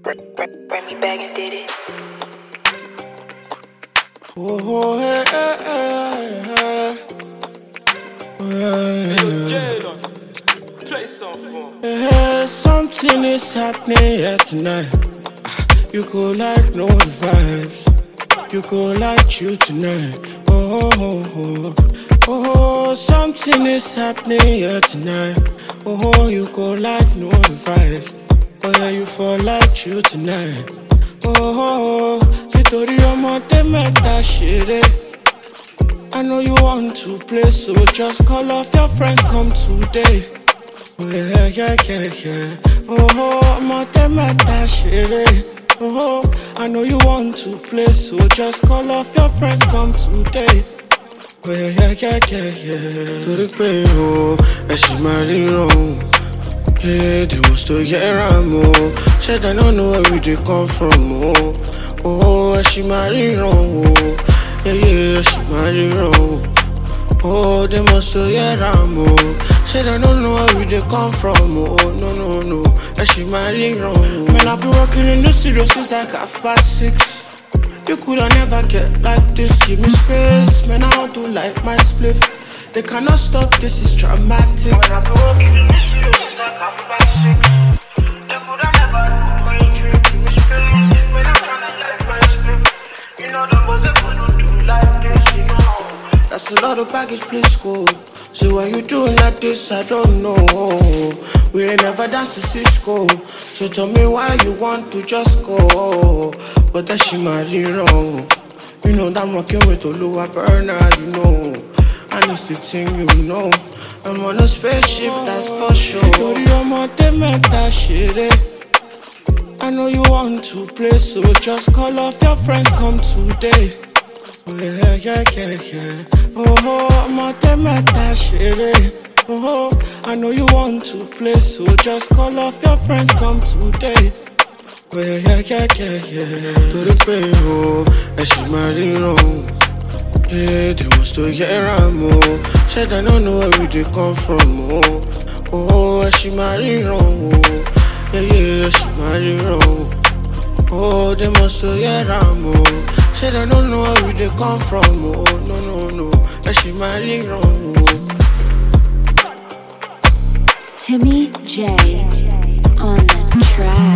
Remy Baggins did it. Oh, hey, hey, hey, hey. Play some fun. Hey, something is happening here tonight. You go like no vibes. You go like you tonight. Oh, something is happening here tonight. Oh, you go like no vibes. Oh yeah, you fall like you tonight. Oh, Sitori omote meta shire. I know you want to play, so just call off your friends, come today. Oh yeah, yeah, yeah, yeah. Oh, omote meta shire. Oh, I know you want to play, so just call off your friends, come today. Oh yeah, yeah, yeah, yeah, yeah. Torí pé o, ẹ ṣì máa ríran. Yeah, they must to hear am o. Said I don't know where we dey come from o. Oh, ẹ ṣì máa ríran o. Yeah, ẹ ṣì máa ríran o. Oh, they must to hear am o. Said I don't know where we dey come from o. No, ẹ ṣì máa ríran o. Man, I've been working in the studio since like 6:30. You coulda never get like this. Give me space, man. I want to light my spliff. They cannot stop, this is dramatic. When I've been working in the studio since like 6:30. They coulda never do my dream. Give me space, when I'm tryna light my spliff. You know the boys they couldn't do like this, you know. That's a lot of baggage, please go. So why you doing like this, I don't know. We ain't never danced to Cisco. So tell me why you want to just go. But that she might be wrong. You know that I'm rocking with Oluwa Burner, you know. And it's the thing, you know. I'm on a spaceship, that's for sure. Sitori omote meta shire. I know you want to play, so just call off your friends, come today. Oh yeah, yeah, yeah, yeah. Oh, omote meta shire. Oh, I know you want to play, so just call off your friends, come today. Oh yeah, yeah, yeah, yeah, yeah. Torí pé o, ẹ ṣì máa ríran. Yeah, they must to hear am o. Said I don't know where we dey come from o. Oh, ẹ ṣì máa ríran o. Yeah, ẹ ṣì máa ríran o. Oh, they must to hear am o. Said I don't know where we dey come from o. No, ẹ ṣì máa ríran o. Timmy J on the track.